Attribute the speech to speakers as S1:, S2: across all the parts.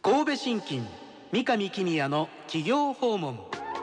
S1: 神戸信金三上公也の企業訪問。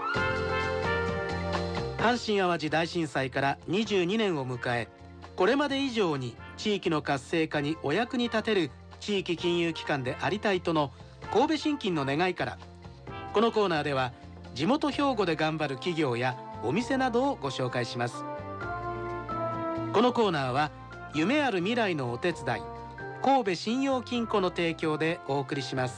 S1: 阪神・淡路大震災から22年を迎え、これまで以上に地域の活性化にお役に立てる地域金融機関でありたいとの神戸信金の願いから、このコーナーでは地元兵庫で頑張る企業やお店などをご紹介します。このコーナーは夢ある未来のお手伝い、神戸信用金庫の提供でお送りします。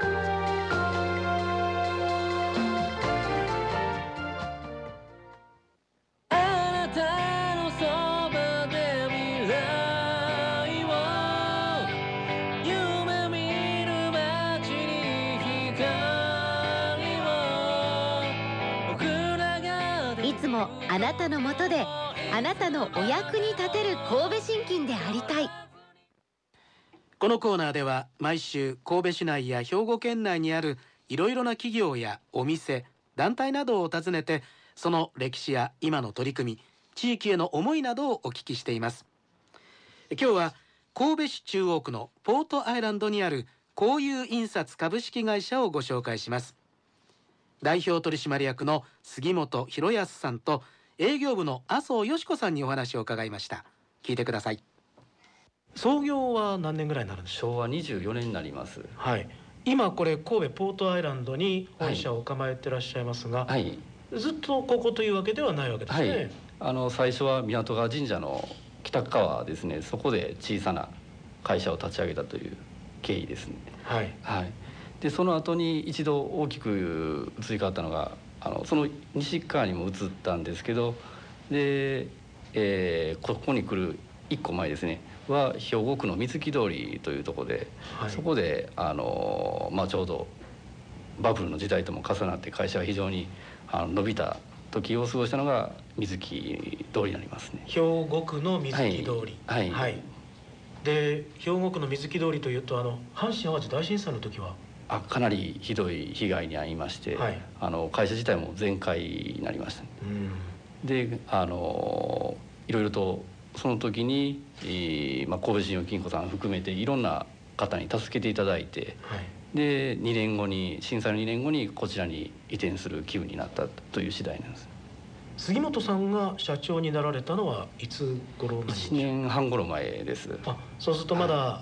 S2: いつもあなたのもとで、あなたのお役に立てる神戸信金でありたい。
S1: このコーナーでは毎週神戸市内や兵庫県内にあるいろいろな企業やお店、団体などを訪ねて、その歴史や今の取り組み、地域への思いなどをお聞きしています。今日は神戸市中央区のポートアイランドにある交友印刷株式会社をご紹介します。代表取締役の杉本博康さんと営業部の麻生よし子さんにお話を伺いました。聞いてください。創業は何年ぐらいになるんでしょう？
S3: 昭和24年になります。
S1: はい。今これ神戸ポートアイランドに本社を構えてらっしゃいますが、
S3: はい、
S1: ずっとここというわけではないわけですね。
S3: はい、最初は湊川神社の北側ですね、そこで小さな会社を立ち上げたという経緯ですね。
S1: はい、はい。
S3: でその後に一度大きく移り変わったのがその西側にも移ったんですけど、で、ここに来る1個前ですねは兵庫区の三月通りというところで、はい、そこでちょうどバブルの時代とも重なって会社が非常に伸びた時を過ごしたのが三月通りになりますね。
S1: 兵庫区の三月通り。はい、はい。で兵庫区の三月通りというと阪神・淡路大震災の時は
S3: かなりひどい被害に遭いまして、はい、会社自体も全壊になりました、ね。でいろいろとその時に、神戸信用金庫さん含めていろんな方に助けていただいて、はい、で2年後に震災の2年後にこちらに移転する気分になったという次第なんです。
S1: 杉本さんが社長になられたのはいつ頃なんでしょう？1
S3: 年半頃前です。
S1: そうするとまだ、はい、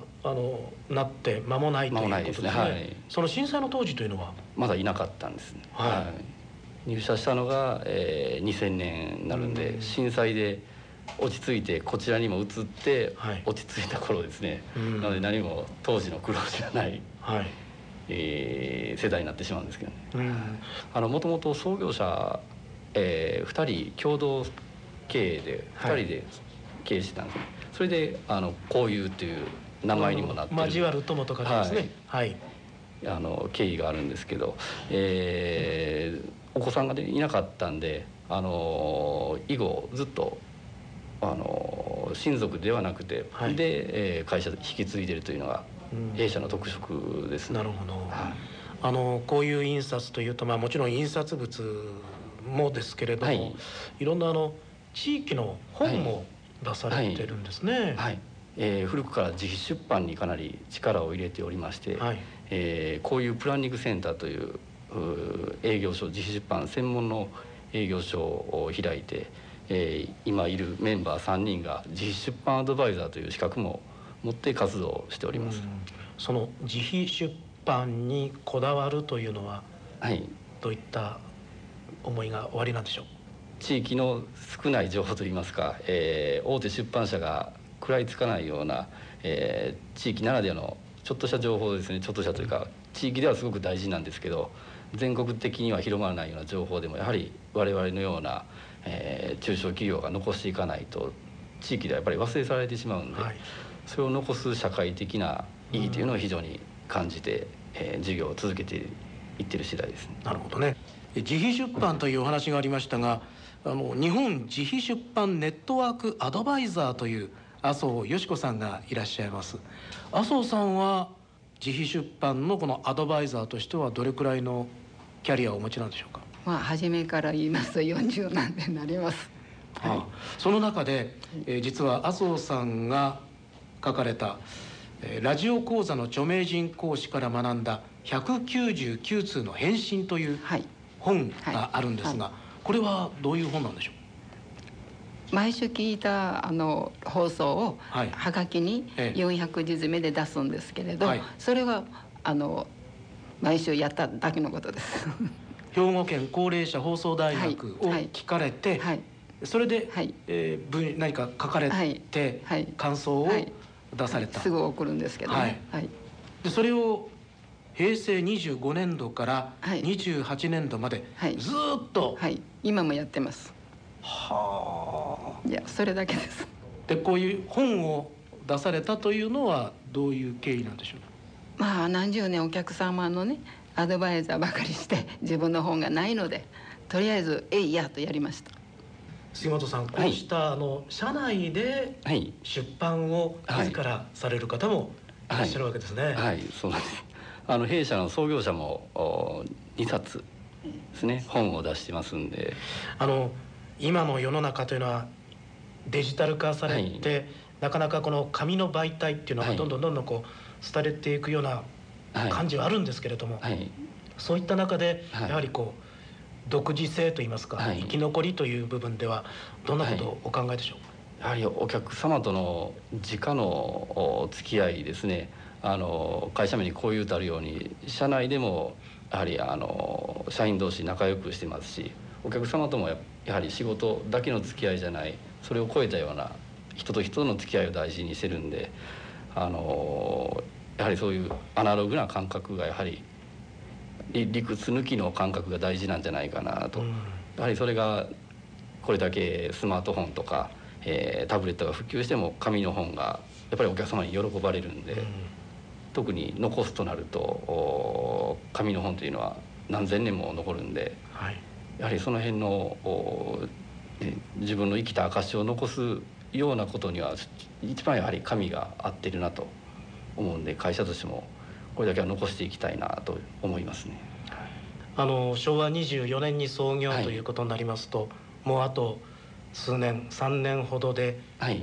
S1: なって間もないということですね。はい、その震災の当時というのは
S3: まだいなかったんですね。はい、入社したのが、2000年になるんで、震災で落ち着いてこちらにも移って落ち着いた頃ですね。なので何も当時の苦労じゃない、はい、世代になってしまうんですけどね。もともと創業者2人共同経営で2人で経営してたんですね。それで交友という名前にもなってる、
S1: 交わる友とかですね。はい、
S3: 経緯があるんですけど、お子さんがいなかったんで以後ずっと親族ではなくて、はい、で、会社引き継いでるというのが弊社の特色ですね。
S1: なるほど。はい、こういう印刷というと、もちろん印刷物もですけれども、はい、いろんな地域の本も出されてるんですね。はいはい、
S3: 古くから自費出版にかなり力を入れておりまして、はい、こういうプランニングセンターという営業所、自費出版専門の営業所を開いて、今いるメンバー3人が自費出版アドバイザーという資格も持って活動しております。
S1: その自費出版にこだわるというのは、はい、どういった思いがおありなんでしょう？
S3: 地域の少ない情報といいますか、大手出版社が食らいつかないような、地域ならではのちょっとした情報ですね。ちょっとしたというか地域ではすごく大事なんですけど、全国的には広まらないような情報でもやはり我々のような、中小企業が残していかないと地域ではやっぱり忘れ去られてしまうんで、はい、それを残す社会的な意義というのを非常に感じて、事業を続けていっている次第ですね。
S1: なるほどね。自費出版というお話がありましたが、日本自費出版ネットワークアドバイザーという麻生よし子さんがいらっしゃいます。麻生さんは自費出版のこのアドバイザーとしてはどれくらいのキャリアをお持ちなんでしょうか？
S4: 初めから言いますと40何年になります。
S1: はい、その中で、実は麻生さんが書かれたラジオ講座の著名人講師から学んだ199通の返信という本があるんですが、これはどういう本なんでしょう？
S4: 毎週聞いた放送をはがきに400字詰めで出すんですけれど、それは毎週やっただけのことです。
S1: 兵庫県高齢者放送大学を聞かれて、それで、何か書かれて、感想を出された。
S4: すぐ送るんですけどね。
S1: でそれを平成25年度から28年度までずーっと、
S4: 今もやってます。いや、それだけです。
S1: でこういう本を出されたというのはどういう経緯なんでしょう？
S4: まあ何十年お客様のねアドバイザーばかりして自分の本がないので、とりあえずいやとやりました。
S1: 杉本さん、こうした社内で出版を自らされる方もいらっしゃるわけですね。
S3: そうなんです。弊社の創業者も2冊ですね、本を出してますんで、
S1: 今の世の中というのはデジタル化されて、なかなかこの紙の媒体っていうのがどんどんこう廃れていくような感じはあるんですけれども、そういった中でやはりこう独自性といいますか、生き残りという部分ではどんなことをお考えでしょう？
S3: やはりお客様との直の付き合いですね。会社名にこういうとあるように、社内でもやはり社員同士仲良くしてますし、お客様ともやはり仕事だけの付き合いじゃない、それを超えたような人と人との付き合いを大事にしてるんで、やはりそういうアナログな感覚がやはり理屈抜きの感覚が大事なんじゃないかなと。やはりそれがこれだけスマートフォンとか、タブレットが普及しても紙の本がやっぱりお客様に喜ばれるんで、特に残すとなると紙の本というのは何千年も残るんで、やはりその辺の自分の生きた証を残すようなことには一番やはり紙が合ってるなと思うんで、会社としてもこれだけは残していきたいなと思いますね。
S1: 昭和24年に創業ということになりますと、もうあと数年3年ほどで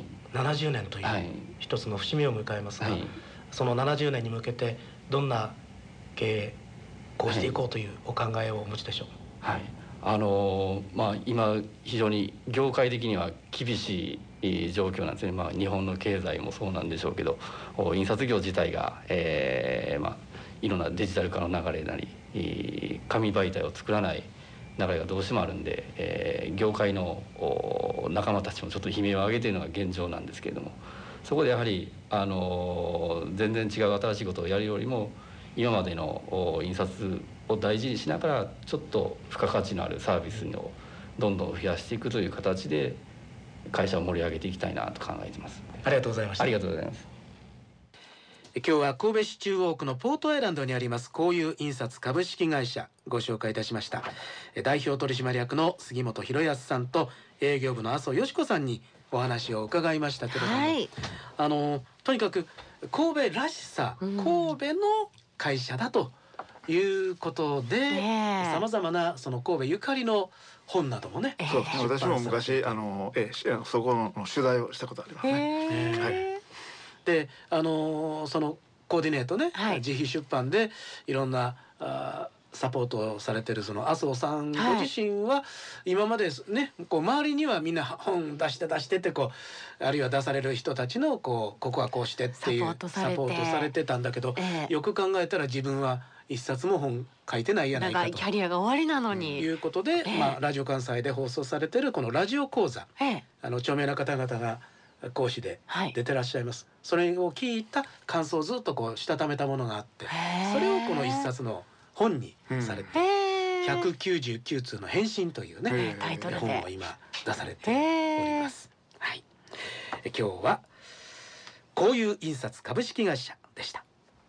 S1: 70年という一つの節目を迎えますが、その70年に向けてどんな経営こうしていこうというお考えをお持ちでしょう？
S3: 今非常に業界的には厳しい状況なんですね。日本の経済もそうなんでしょうけど、印刷業自体が、いろんなデジタル化の流れなり、紙媒体を作らない流れがどうしてもあるんで、業界の仲間たちもちょっと悲鳴を上げているのが現状なんですけれども、そこでやはり全然違う新しいことをやるよりも、今までの印刷を大事にしながらちょっと付加価値のあるサービスをどんどん増やしていくという形で会社を盛り上げていきたいなと考えています。
S1: ありがとうございました。
S3: ありがとうございます。
S1: 今日は神戸市中央区のポートアイランドにありますこういう印刷株式会社ご紹介いたしました。代表取締役の杉本博康さんと営業部の麻生よし子さんにお話を伺いましたけれども、とにかく神戸らしさ、神戸の会社だということで、さまざまなその神戸ゆかりの本などもね、
S5: そうですね、私も昔そこの取材をしたことありますね。
S1: でそのコーディネートね、自費出版でいろんなサポートをされてるその麻生さんご自身は今までね、こう周りにはみんな本出してってこう、あるいは出される人たちのここはこうしてっていうサポートされてたんだけど、よく考えたら自分は一冊も本書いてないやないかと、
S2: キャリアが終わりなのに
S1: いうことで、ラジオ関西で放送されてるこのラジオ講座、著名な方々が講師で出てらっしゃいます。それを聞いた感想をずっとこうしたためたものがあって、それをこの一冊の本にされて、199通の返信というね、
S2: タイトルで
S1: 本を今出されております。今日はこういう印刷株式会社でした。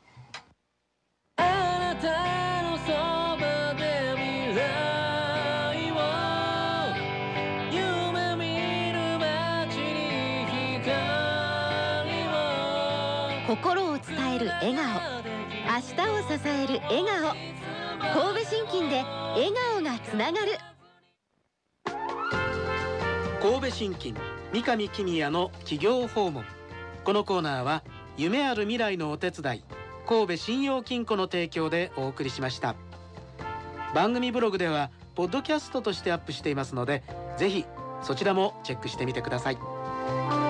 S1: あなたのそばで未来を夢見る街に光を、心を伝える笑顔、明日を支える笑顔、神戸信金で笑顔がつながる。神戸信金三上公也の企業訪問。このコーナーは夢ある未来のお手伝い、神戸信用金庫の提供でお送りしました。番組ブログではポッドキャストとしてアップしていますので、ぜひそちらもチェックしてみてください。